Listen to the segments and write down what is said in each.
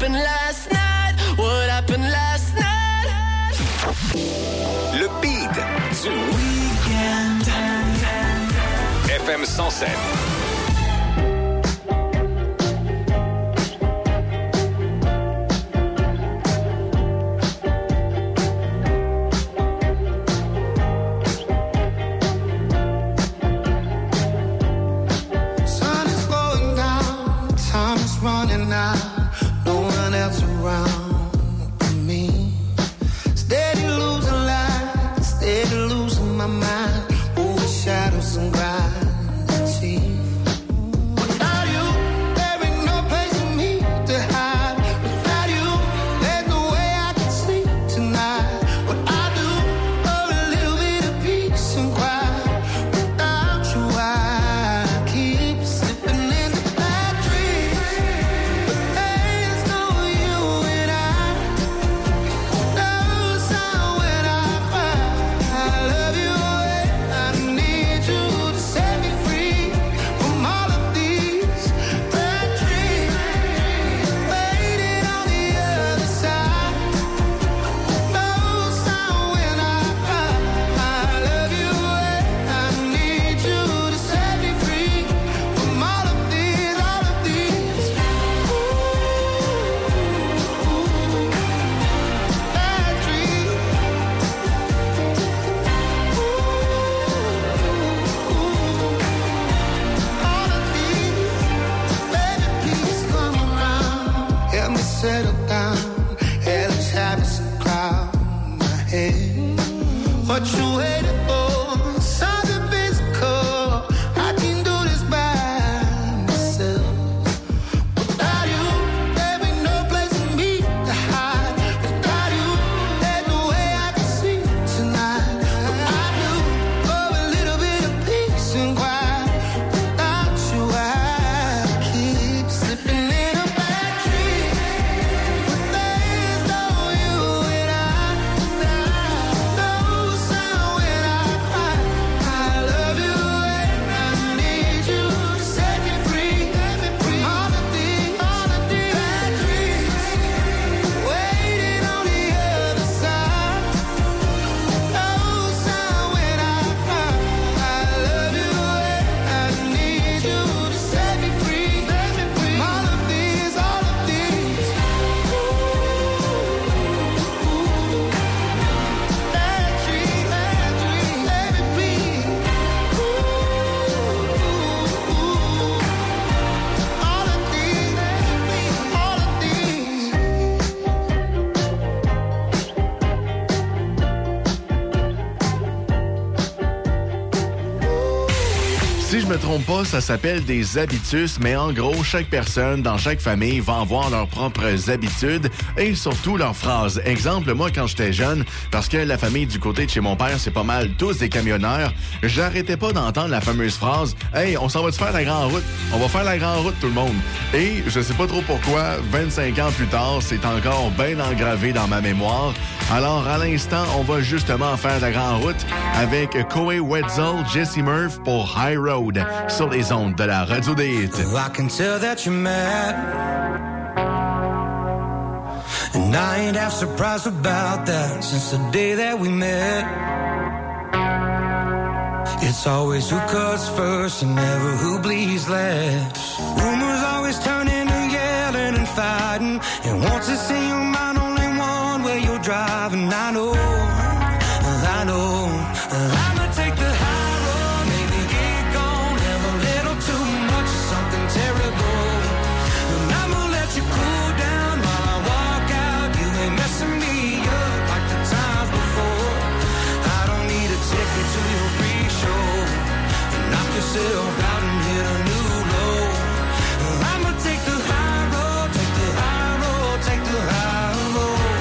happened last night? What happened last night? Le beat du week-end. FM 107. Running out, no one else around but me. Steady losing light, steady losing my mind. Over shadows and gravity. Without you, there ain't no place for me to hide. Without you, there's no way I can sleep tonight. What I do for a little bit of peace and quiet. Without you, I keep slipping into bad dreams. Settle down, hell is having some cloud in my head. What you waiting for? Something physical. I can do this by myself. Without you, there ain't no place for me to hide. Without you, there's no way I can sleep tonight. What I do for a little bit of peace and quiet. Without you, I keep slipping in a bad dream. Si je me trompe pas, ça s'appelle des habitus, mais en gros, chaque personne dans chaque famille va avoir leurs propres habitudes et surtout leurs phrases. Exemple, moi, quand j'étais jeune, parce que la famille du côté de chez mon père, c'est pas mal tous des camionneurs, j'arrêtais pas d'entendre la fameuse phrase « Hey, on s'en va-tu faire la grande route? On va faire la grande route, tout le monde. » Et je sais pas trop pourquoi, 25 ans plus tard, c'est encore bien engravé dans ma mémoire. Alors, à l'instant, on va justement faire la grande route avec Koei Wetzel, Jesse Murph pour High Road sur les ondes de la radio des hits. I can tell that you're mad, and I ain't half surprised about that since the day that we met. It's always who cuts first and never who bleeds last. Rumors always turn into yelling and fighting, and once it's in your mind, only one way you're driving. I know, I'ma take the high road, maybe get gone, have a little too much of something terrible, and I'ma let you cool down while I walk out. You ain't messing me up like the times before. I don't need a ticket to your free show, knock yourself out and hit a new low. I'ma take the high road, take the high road, take the high road.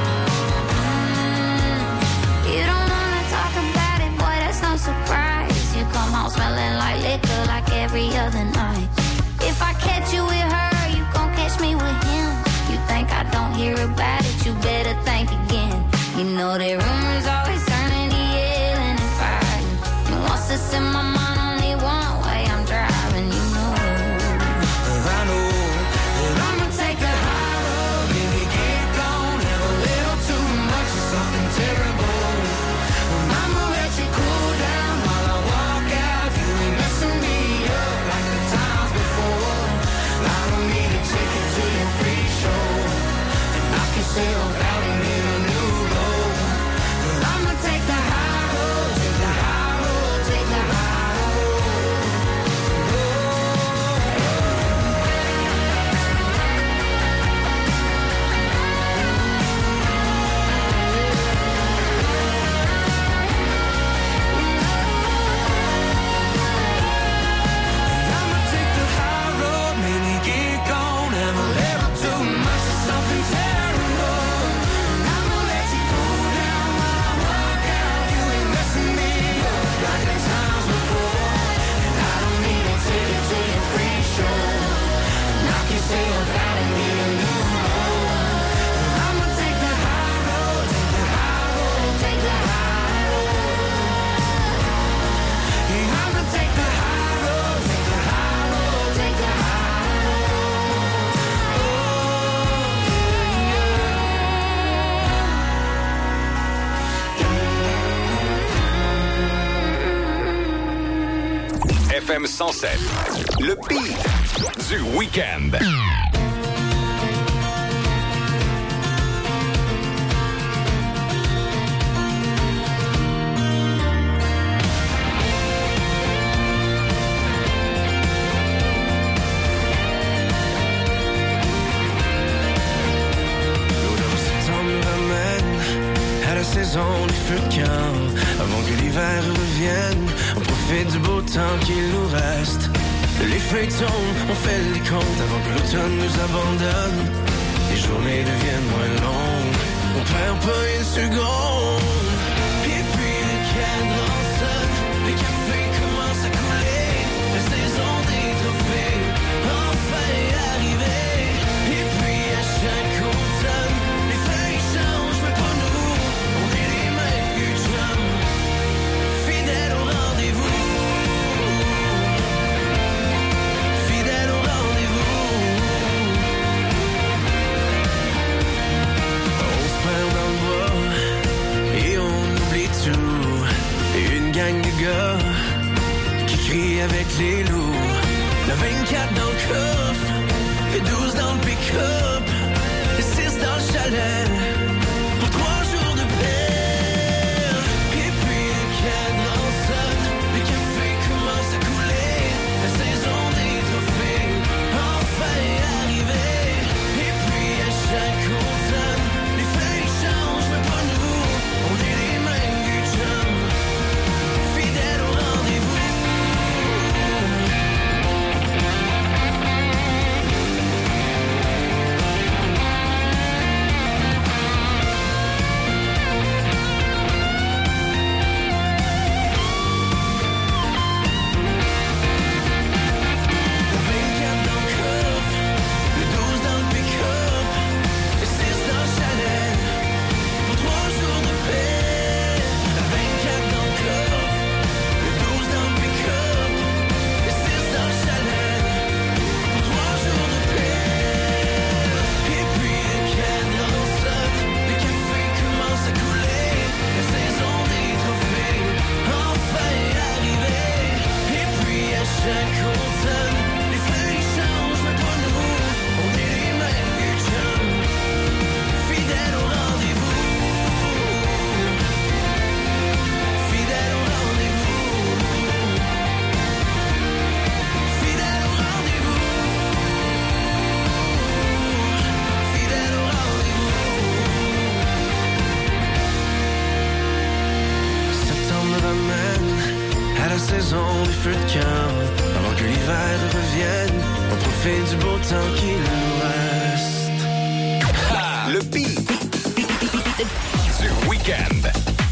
You don't wanna talk about it, boy, that's no surprise. You come home smelling like liquor like every other night. If I catch you with her, you gon' catch me with him. You think I don't hear about it, you better think again. You know that rumors always turn into yelling and fighting, and once it's in my mind, only one way I'm driving. FM 107. Le beat du week-end. Saison des feux de camp. Avant que l'hiver revienne, on profite du beau temps qu'il nous reste. Les feuilles tombent, on fait les comptes avant que l'automne nous abandonne. Les journées deviennent moins longues, on perd pas une seconde. Et puis le cadran sonne, les cafés commencent à couler. La saison des trophées enfin est arrivée. Et puis à chaque automne, les feuilles changent, mais pas nous. Gang de gars qui crient avec les loups. Le 24 dans le coffre, le 12 dans le pick-up, le 6 dans le chalet, pour 3 jours de paix. Et puis le cadran sonne, les cafés commencent à couler. La saison des trophées enfin est arrivée. Et puis à chaque automne, les feuilles changent, mais pas nous. On est les mêmes du chum. Saison des feux de camp. Avant que l'hiver revienne, on profite du beau temps qu'il nous reste. Le beat du week-end.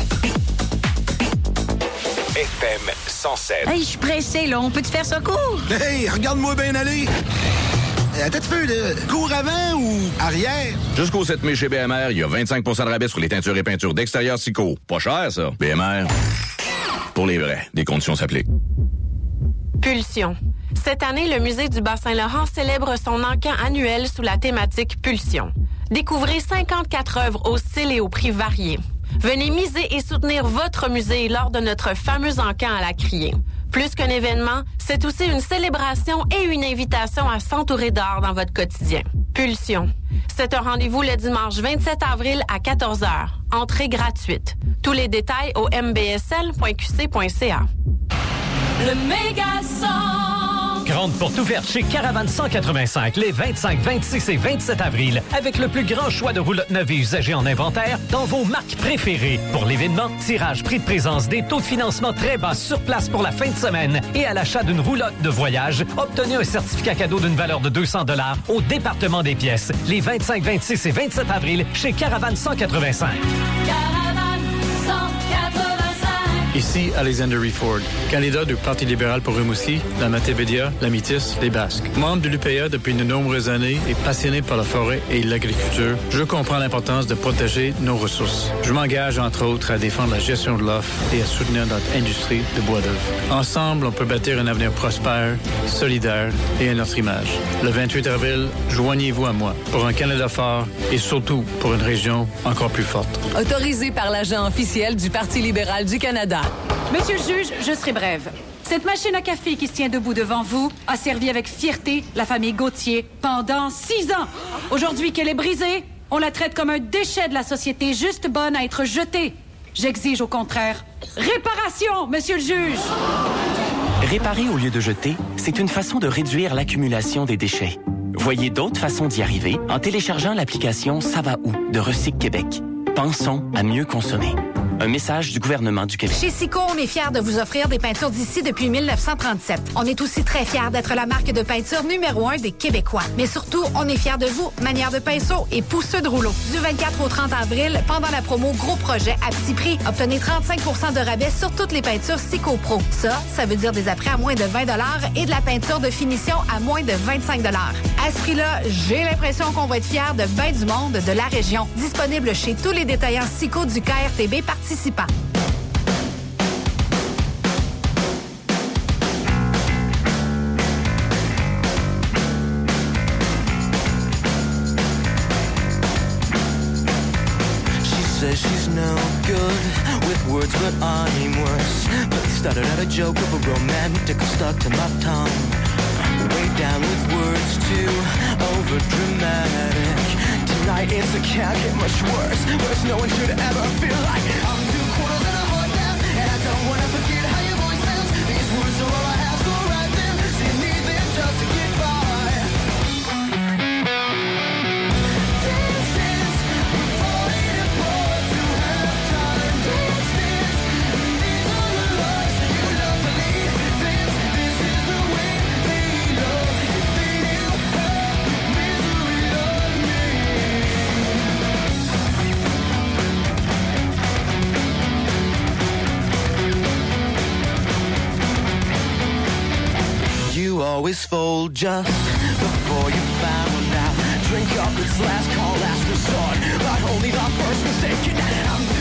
FM 107. Hey, je suis pressé, là. On peut te faire ça court? Hey, regarde-moi bien aller. Attends un peu, là. Cours avant ou arrière? Jusqu'au 7 mai chez BMR, il y a 25 de rabais sur les teintures et peintures d'extérieur Sico. Pas cher, ça. BMR. Pour les vrais, des conditions s'appliquent. Pulsion. Cette année, le Musée du Bas-Saint-Laurent célèbre son encan annuel sous la thématique Pulsion. Découvrez 54 œuvres au style et au prix variés. Venez miser et soutenir votre musée lors de notre fameux encan à la Criée. Plus qu'un événement, c'est aussi une célébration et une invitation à s'entourer d'art dans votre quotidien. Pulsion. C'est un rendez-vous le dimanche 27 avril à 14h. Entrée gratuite. Tous les détails au mbsl.qc.ca. Le Mégason! Grande porte ouverte chez Caravane 185 les 25, 26 et 27 avril avec le plus grand choix de roulottes neuves et usagées en inventaire dans vos marques préférées. Pour l'événement, tirage, prix de présence, des taux de financement très bas sur place pour la fin de semaine et à l'achat d'une roulotte de voyage, obtenez un certificat cadeau d'une valeur de 200 $ au département des pièces les 25, 26 et 27 avril chez Caravane 185. Caravane 185. Ici Alexander Ford, candidat du Parti libéral pour Rimouski, la Matébédia, la Métis, les Basques. Membre de l'UPA depuis de nombreuses années et passionné par la forêt et l'agriculture, je comprends l'importance de protéger nos ressources. Je m'engage entre autres à défendre la gestion de l'offre et à soutenir notre industrie de bois d'œuvre. Ensemble, on peut bâtir un avenir prospère, solidaire et à notre image. Le 28 avril, joignez-vous à moi pour un Canada fort et surtout pour une région encore plus forte. Autorisé par l'agent officiel du Parti libéral du Canada. Monsieur le juge, je serai brève. Cette machine à café qui se tient debout devant vous a servi avec fierté la famille Gauthier pendant 6 ans. Aujourd'hui qu'elle est brisée, on la traite comme un déchet de la société juste bonne à être jetée. J'exige au contraire réparation, monsieur le juge. Réparer au lieu de jeter, c'est une façon de réduire l'accumulation des déchets. Voyez d'autres façons d'y arriver en téléchargeant l'application Ça va où de Recyc Québec. Pensons à mieux consommer. Un message du gouvernement du Québec. Chez Sico, on est fiers de vous offrir des peintures d'ici depuis 1937. On est aussi très fiers d'être la marque de peinture numéro 1 des Québécois. Mais surtout, on est fiers de vous, manière de pinceau et pousseux de rouleau. Du 24 au 30 avril, pendant la promo Gros Projet à petit prix, obtenez 35 % de rabais sur toutes les peintures Sico Pro. Ça veut dire des apprêts à moins de 20 $ et de la peinture de finition à moins de 25 $. À ce prix-là, j'ai l'impression qu'on va être fiers de ben du monde de la région. Disponible chez tous les détaillants Sico du KRTB participants. Says she's no good with words, but I'm worse. But started out a joke of a romantic stuck to my tongue. Way down with words too over dramatic. Tonight it's it can't get much worse. Worse, no one should ever feel like I'm 2/4 and a heart down, and I don't wanna forget how your voice sounds. These words are all I have, so write them. So you need them just to get by. You always fold just before you found out. Drink up, it's last call, last resort, but only the first mistake. I'm